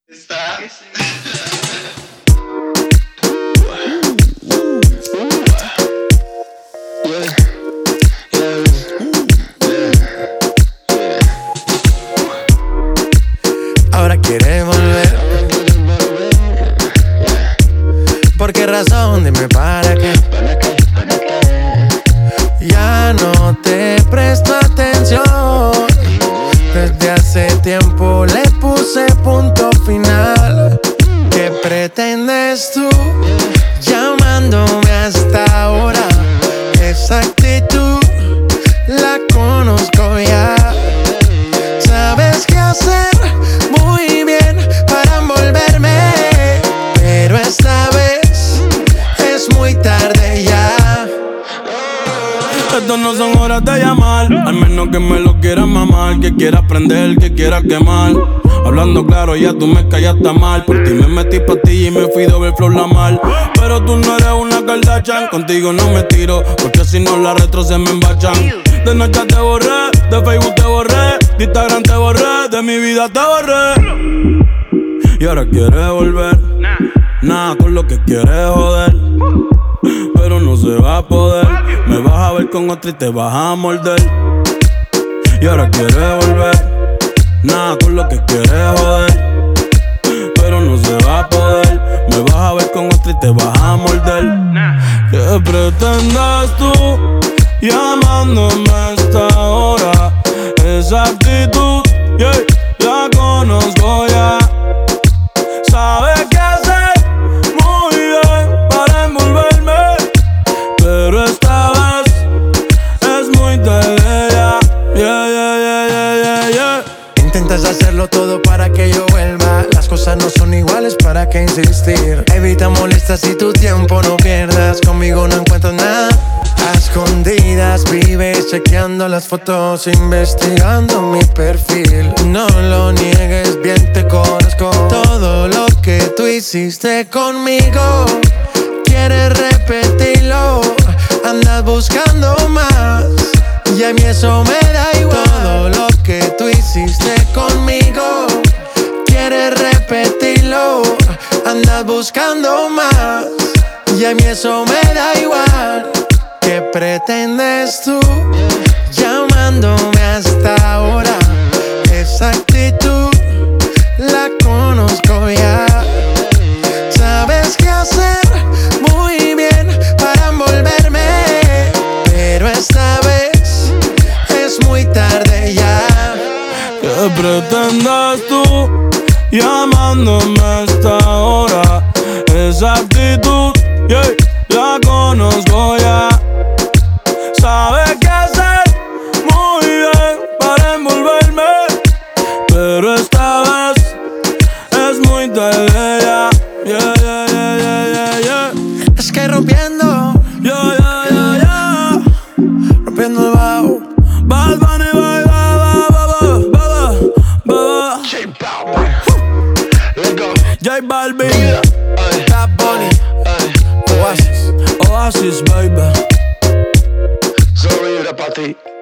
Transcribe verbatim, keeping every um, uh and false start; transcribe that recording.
Está. Ahora quiere volver. ¿Por qué razón? Dime para qué. Ya no te presto atención. Desde hace tiempo le puse punto final. ¿Qué pretendes tú llamándome hasta ahora? Esa actitud la conozco ya. Sabes qué hacer muy bien para envolverme, pero esta vez es muy tarde ya. Estas no son horas de llamar, al menos que me lo quieras mamar, que quieras prender, que quieras quemar. Hablando claro, ya tú me callaste mal. Por ti me metí pastilla y me fui doble flow la mal. Pero tú no eres una Kardashian, contigo no me tiro, porque si no la retro se me embachan. De noche te borré, de Facebook te borré, de Instagram te borré, de mi vida te borré. Y ahora quieres volver, nada con lo que quieres joder, pero no se va a poder. Me vas a ver con otra y te vas a morder. Y ahora quieres volver, nada con lo que quieres joder, pero no se va a poder. Me vas a ver con otra y te vas a morder. ¿Qué pretendes tú llamándome a esta hora? Esa actitud, yeah, la conozco ya. Sabes qué hacer muy bien para envolverme, pero esta vez es muy tarde ya. Yeah, yeah, yeah, yeah, yeah, yeah. Intentas hacerlo todo para que yo vuelva. Las cosas no son iguales, ¿para qué insistir? Evita molestas y tu tiempo no pierdas. Conmigo no encuentras nada. A escondidas vives chequeando las fotos, investigando mi perfil. No lo niegues, bien te conozco. Todo lo que tú hiciste conmigo, quieres repetirlo. Andas buscando más y a mí eso me da igual. Todo lo que tú hiciste conmigo, quieres repetirlo. Andas buscando más y a mí eso me da igual. ¿Qué pretendes tú llamándome hasta ahora? Esa actitud la conozco ya. Sabes qué hacer muy bien para envolverme, pero esta vez es muy tarde ya. ¿Qué pretendes tú llamándome a esta hora? Esa actitud, yeah, la conozco ya. Sabes qué hacer muy bien para envolverme, pero esta vez es muy tarde ya. Yeah, yeah, yeah, yeah, yeah, yeah. Es que rompiendo, Yeah, yeah, yeah, yeah. rompiendo el bajo. Bad Bunny, bye, bye, bye, bye, bye, bye. J Balvin. Let's go. J Balvin, Bad Bunny, Oasis. Oasis, baby. Solo vibra pa' ti.